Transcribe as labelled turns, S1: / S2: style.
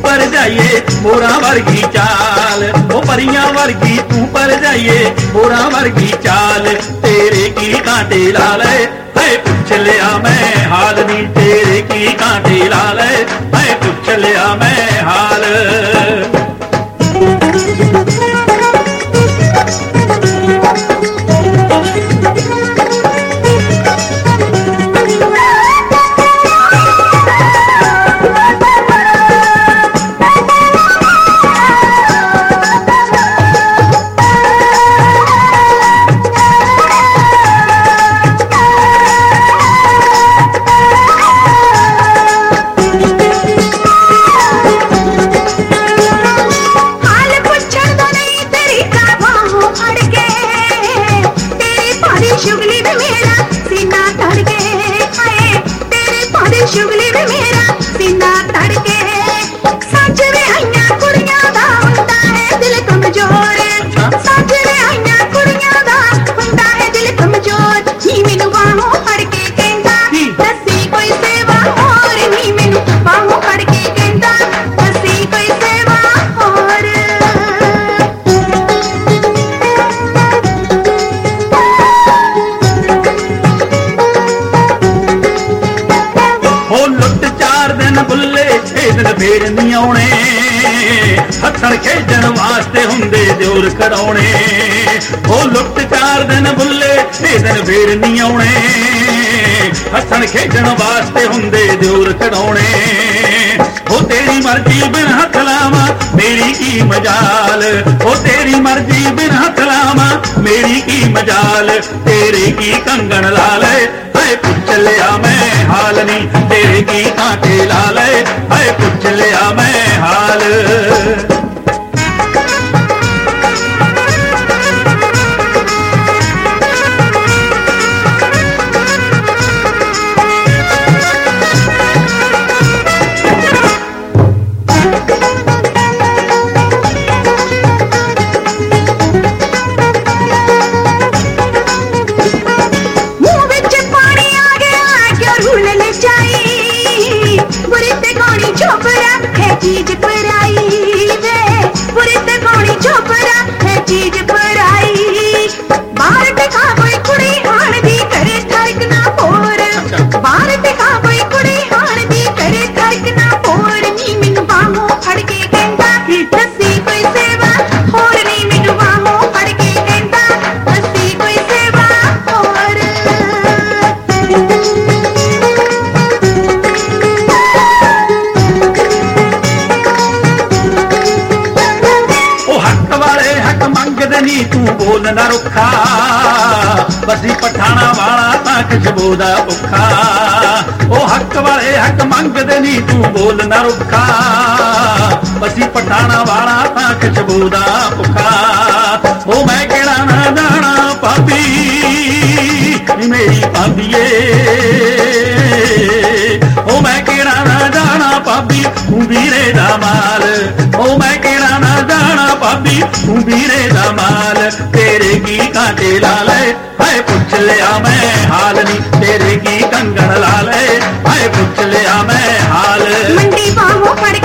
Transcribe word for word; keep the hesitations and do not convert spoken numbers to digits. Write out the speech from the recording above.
S1: पर जाइए मोरा वर्गी चाल, ओ परियां वर्गी तू पर जाइए मोरा वर्गी चाल, तेरे की कांटे लाल है पूछ लिया मैं हाल नी, तेरे की कांटे लाल है पूछ लिया मैं हाल।
S2: शुगली में मेरा सीना धड़के, हाय तेरे पादे शुगली में मेरा सीना धड़के, सच वे आइयां कुड़ियां दा हुंदा है दिल कमजोर, सच वे आइयां कुड़ियां दा हुंदा है दिल कमजोर, नी मैनू बाहों फड़ के कहंदा दसी कोई सेवा और, नी मैनू बाहों फड़ के कहंदा दसी कोई सेवा और।
S1: बुल्ले ए दिन फेर नहीं आने, हथन खेजन वास्ते हुंदे जोर खड़ाउणे, ओ लुट चार दिन बुल्ले ए दिन फेर नहीं आने, हथन खेजन वास्ते हुंदे जोर खड़ाउणे, ओ तेरी मर्जी बिन हथ लावा मेरी की मजाल, ओ तेरी मर्जी बिन हथ लावा मेरी की मजाल, तेरे की कंगन लाल है पूछ लिया मैं हाल नी, तेरे की कांटे लाल है पूछ लिया मैं हाल।
S2: चीज पराई वे बुरे ते कौनी चोपरा है चीज पराई, बाहर दिखा कोई कुड़ी हाण दी करे थरक ना पोर, बाहर दिखा कोई कुड़ी हाण दी करे थरक ना पोर, नी मैनू बाहों फड़ के कहंदा दसी कोई सेवा होर, नी मैनू बाहों फड़ के कहंदा दसी कोई सेवा होर।
S1: नी तू बोल ना रुखा बसी पठाना वाला तां खुशबू दा भुखा, ओ हक वाले हक मंगदे नी तू बोल ना रुखा बसी पठाना वाला तां खुशबू दा भुखा, ओ मैं केड़ा ना जाना भाभी मेरी भाभीए, ओ मैं केड़ा ना जाना भाभी तू वीरे दा माल, ओ मैं केड़ा ना जाना भाभी तू वीरे दा माल, तेरे की कांटे लाल है पूछ लिया मैं हाल नी, तेरे की कंगन लाल है पूछ लिया मैं हाल।
S2: मंडी बाहों फड़